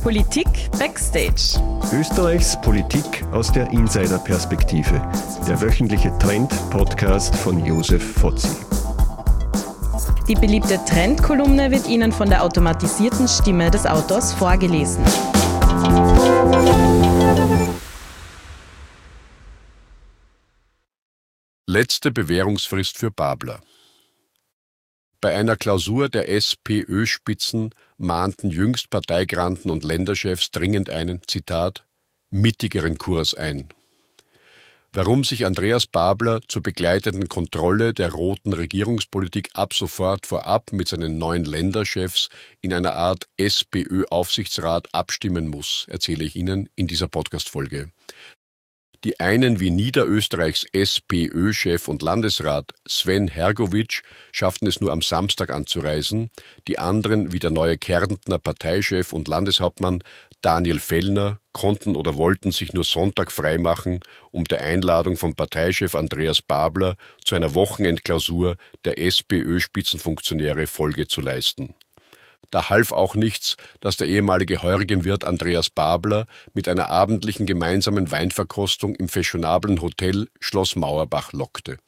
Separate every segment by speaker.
Speaker 1: Politik Backstage.
Speaker 2: Österreichs Politik aus der Insider-Perspektive. Der wöchentliche Trend-Podcast von Josef Fotzi.
Speaker 1: Die beliebte Trendkolumne wird Ihnen von der automatisierten Stimme des Autors vorgelesen.
Speaker 3: Letzte Bewährungsfrist für Babler. Bei einer Klausur der SPÖ-Spitzen mahnten jüngst Parteigranten und Länderchefs dringend einen, Zitat, mittigeren Kurs ein. Warum sich Andreas Babler zur begleitenden Kontrolle der roten Regierungspolitik ab sofort vorab mit seinen neuen Länderchefs in einer Art SPÖ-Aufsichtsrat abstimmen muss, erzähle ich Ihnen in dieser Podcast-Folge. Die einen wie Niederösterreichs SPÖ-Chef und Landesrat Sven Hergovic schafften es nur am Samstag anzureisen, die anderen wie der neue Kärntner Parteichef und Landeshauptmann Daniel Fellner konnten oder wollten sich nur Sonntag freimachen, um der Einladung von Parteichef Andreas Babler zu einer Wochenendklausur der SPÖ-Spitzenfunktionäre Folge zu leisten. Da half auch nichts, dass der ehemalige Heurigenwirt Andreas Babler mit einer abendlichen gemeinsamen Weinverkostung im fashionablen Hotel Schloss Mauerbach lockte.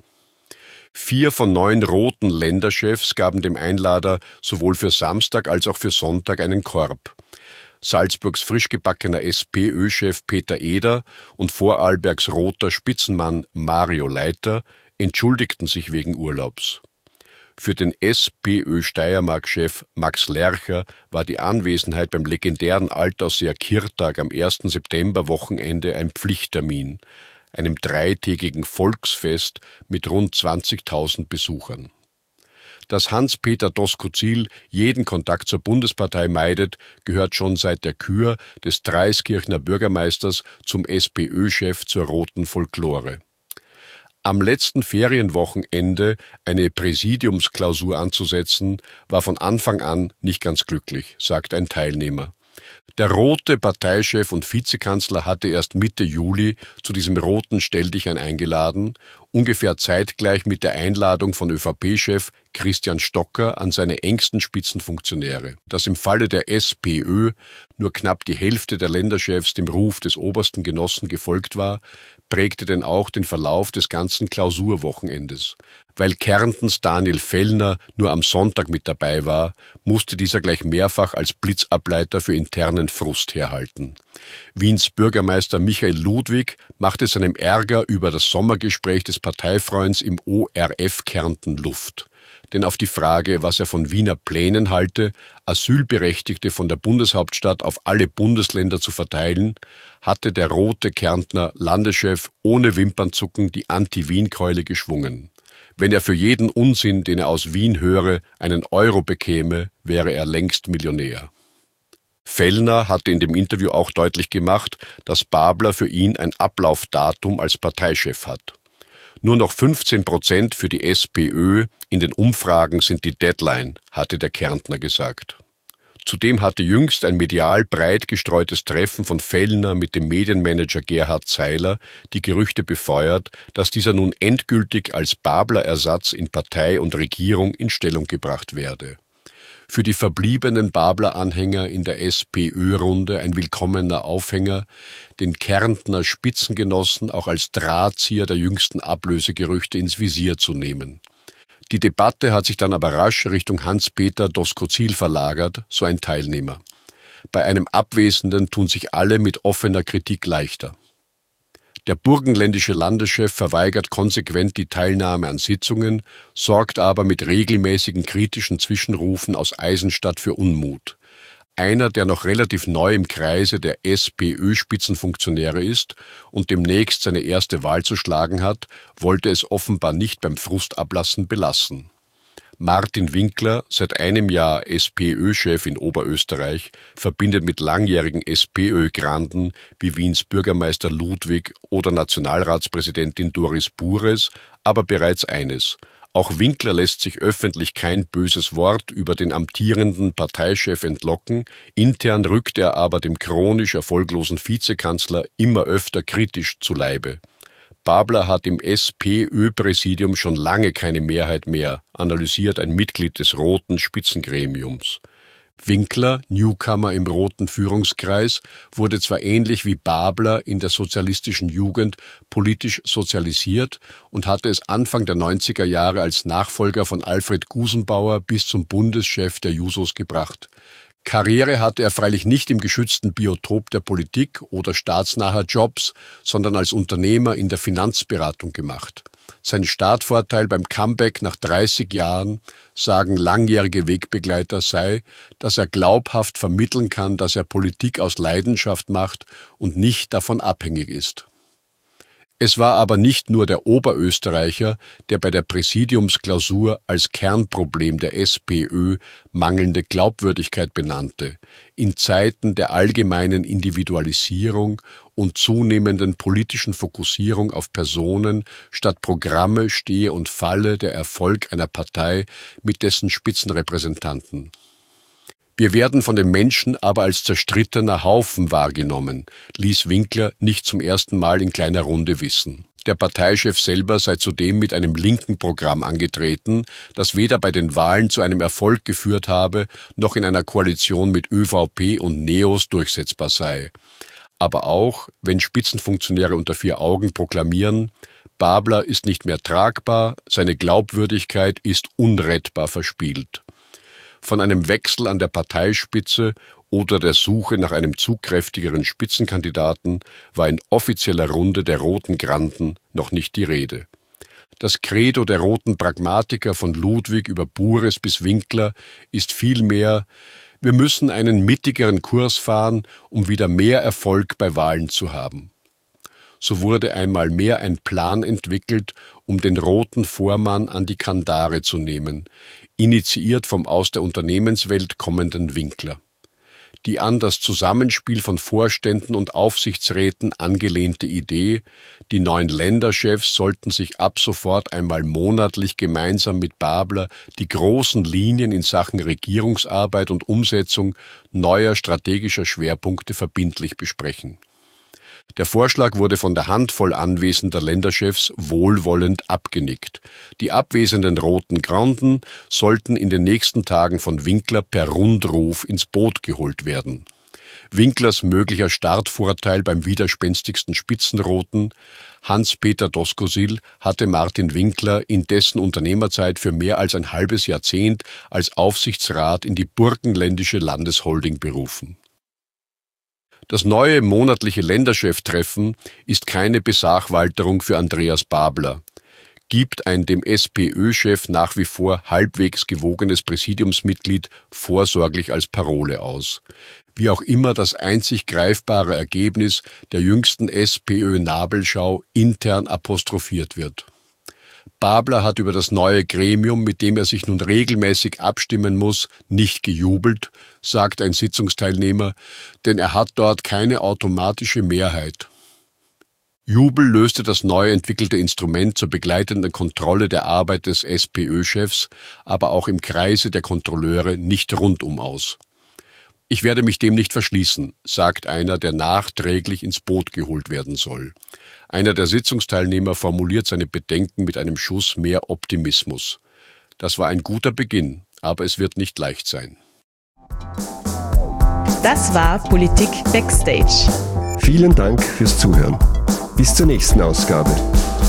Speaker 3: 4 von 9 roten Länderchefs gaben dem Einlader sowohl für Samstag als auch für Sonntag einen Korb. Salzburgs frischgebackener SPÖ-Chef Peter Eder und Vorarlbergs roter Spitzenmann Mario Leiter entschuldigten sich wegen Urlaubs. Für den SPÖ-Steiermark-Chef Max Lercher war die Anwesenheit beim legendären Altauseer Kirtag am 1. September-Wochenende ein Pflichttermin, einem 3-tägigen Volksfest mit rund 20.000 Besuchern. Dass Hans-Peter Doskozil jeden Kontakt zur Bundespartei meidet, gehört schon seit der Kür des Dreiskirchner Bürgermeisters zum SPÖ-Chef zur roten Folklore. Am letzten Ferienwochenende eine Präsidiumsklausur anzusetzen, war von Anfang an nicht ganz glücklich, sagt ein Teilnehmer. Der rote Parteichef und Vizekanzler hatte erst Mitte Juli zu diesem roten Stelldichein eingeladen, ungefähr zeitgleich mit der Einladung von ÖVP-Chef Christian Stocker an seine engsten Spitzenfunktionäre. Dass im Falle der SPÖ nur knapp die Hälfte der Länderchefs dem Ruf des obersten Genossen gefolgt war, prägte denn auch den Verlauf des ganzen Klausurwochenendes. Weil Kärntens Daniel Fellner nur am Sonntag mit dabei war, musste dieser gleich mehrfach als Blitzableiter für internen Frust herhalten. Wiens Bürgermeister Michael Ludwig machte seinem Ärger über das Sommergespräch des Parteifreunds im ORF Kärnten Luft. Denn auf die Frage, was er von Wiener Plänen halte, Asylberechtigte von der Bundeshauptstadt auf alle Bundesländer zu verteilen, hatte der rote Kärntner Landeschef ohne Wimpernzucken die Anti-Wien-Keule geschwungen. Wenn er für jeden Unsinn, den er aus Wien höre, einen Euro bekäme, wäre er längst Millionär. Fellner hatte in dem Interview auch deutlich gemacht, dass Babler für ihn ein Ablaufdatum als Parteichef hat. Nur noch 15% für die SPÖ in den Umfragen sind die Deadline, hatte der Kärntner gesagt. Zudem hatte jüngst ein medial breit gestreutes Treffen von Fellner mit dem Medienmanager Gerhard Zeiler die Gerüchte befeuert, dass dieser nun endgültig als Babler-Ersatz in Partei und Regierung in Stellung gebracht werde. Für die verbliebenen Babler-Anhänger in der SPÖ-Runde ein willkommener Aufhänger, den Kärntner Spitzengenossen auch als Drahtzieher der jüngsten Ablösegerüchte ins Visier zu nehmen. Die Debatte hat sich dann aber rasch Richtung Hans-Peter Doskozil verlagert, so ein Teilnehmer. Bei einem Abwesenden tun sich alle mit offener Kritik leichter. Der burgenländische Landeschef verweigert konsequent die Teilnahme an Sitzungen, sorgt aber mit regelmäßigen kritischen Zwischenrufen aus Eisenstadt für Unmut. Einer, der noch relativ neu im Kreise der SPÖ-Spitzenfunktionäre ist und demnächst seine erste Wahl zu schlagen hat, wollte es offenbar nicht beim Frustablassen belassen. Martin Winkler, seit einem Jahr SPÖ-Chef in Oberösterreich, verbindet mit langjährigen SPÖ-Granden wie Wiens Bürgermeister Ludwig oder Nationalratspräsidentin Doris Bures aber bereits eines: Auch Winkler lässt sich öffentlich kein böses Wort über den amtierenden Parteichef entlocken, intern rückt er aber dem chronisch erfolglosen Vizekanzler immer öfter kritisch zu Leibe. Babler hat im SPÖ-Präsidium schon lange keine Mehrheit mehr, analysiert ein Mitglied des roten Spitzengremiums. Winkler, Newcomer im roten Führungskreis, wurde zwar ähnlich wie Babler in der sozialistischen Jugend politisch sozialisiert und hatte es Anfang der 90er Jahre als Nachfolger von Alfred Gusenbauer bis zum Bundeschef der Jusos gebracht. Karriere hatte er freilich nicht im geschützten Biotop der Politik oder staatsnaher Jobs, sondern als Unternehmer in der Finanzberatung gemacht. Sein Startvorteil beim Comeback nach 30 Jahren, sagen langjährige Wegbegleiter, sei, dass er glaubhaft vermitteln kann, dass er Politik aus Leidenschaft macht und nicht davon abhängig ist. Es war aber nicht nur der Oberösterreicher, der bei der Präsidiumsklausur als Kernproblem der SPÖ mangelnde Glaubwürdigkeit benannte. In Zeiten der allgemeinen Individualisierung und zunehmenden politischen Fokussierung auf Personen statt Programme stehe und falle der Erfolg einer Partei mit dessen Spitzenrepräsentanten. Wir werden von den Menschen aber als zerstrittener Haufen wahrgenommen, ließ Winkler nicht zum ersten Mal in kleiner Runde wissen. Der Parteichef selber sei zudem mit einem linken Programm angetreten, das weder bei den Wahlen zu einem Erfolg geführt habe, noch in einer Koalition mit ÖVP und Neos durchsetzbar sei. Aber auch, wenn Spitzenfunktionäre unter vier Augen proklamieren, Babler ist nicht mehr tragbar, seine Glaubwürdigkeit ist unrettbar verspielt. Von einem Wechsel an der Parteispitze oder der Suche nach einem zugkräftigeren Spitzenkandidaten war in offizieller Runde der Roten Granden noch nicht die Rede. Das Credo der roten Pragmatiker von Ludwig über Bures bis Winkler ist vielmehr: Wir müssen einen mittigeren Kurs fahren, um wieder mehr Erfolg bei Wahlen zu haben. So wurde einmal mehr ein Plan entwickelt, um den roten Vormann an die Kandare zu nehmen, initiiert vom aus der Unternehmenswelt kommenden Winkler. Die an das Zusammenspiel von Vorständen und Aufsichtsräten angelehnte Idee, die 9 Länderchefs sollten sich ab sofort einmal monatlich gemeinsam mit Babler die großen Linien in Sachen Regierungsarbeit und Umsetzung neuer strategischer Schwerpunkte verbindlich besprechen. Der Vorschlag wurde von der Handvoll anwesender Länderchefs wohlwollend abgenickt. Die abwesenden Roten Granden sollten in den nächsten Tagen von Winkler per Rundruf ins Boot geholt werden. Winklers möglicher Startvorteil beim widerspenstigsten Spitzenroten, Hans-Peter Doskozil, hatte Martin Winkler in dessen Unternehmerzeit für mehr als ein halbes Jahrzehnt als Aufsichtsrat in die burgenländische Landesholding berufen. Das neue monatliche Ländercheftreffen ist keine Besachwalterung für Andreas Babler, gibt ein dem SPÖ-Chef nach wie vor halbwegs gewogenes Präsidiumsmitglied vorsorglich als Parole aus. Wie auch immer das einzig greifbare Ergebnis der jüngsten SPÖ-Nabelschau intern apostrophiert wird. Babler hat über das neue Gremium, mit dem er sich nun regelmäßig abstimmen muss, nicht gejubelt, sagt ein Sitzungsteilnehmer, denn er hat dort keine automatische Mehrheit. Jubel löste das neu entwickelte Instrument zur begleitenden Kontrolle der Arbeit des SPÖ-Chefs, aber auch im Kreise der Kontrolleure nicht rundum aus. Ich werde mich dem nicht verschließen, sagt einer, der nachträglich ins Boot geholt werden soll. Einer der Sitzungsteilnehmer formuliert seine Bedenken mit einem Schuss mehr Optimismus. Das war ein guter Beginn, aber es wird nicht leicht sein.
Speaker 1: Das war Politik Backstage.
Speaker 2: Vielen Dank fürs Zuhören. Bis zur nächsten Ausgabe.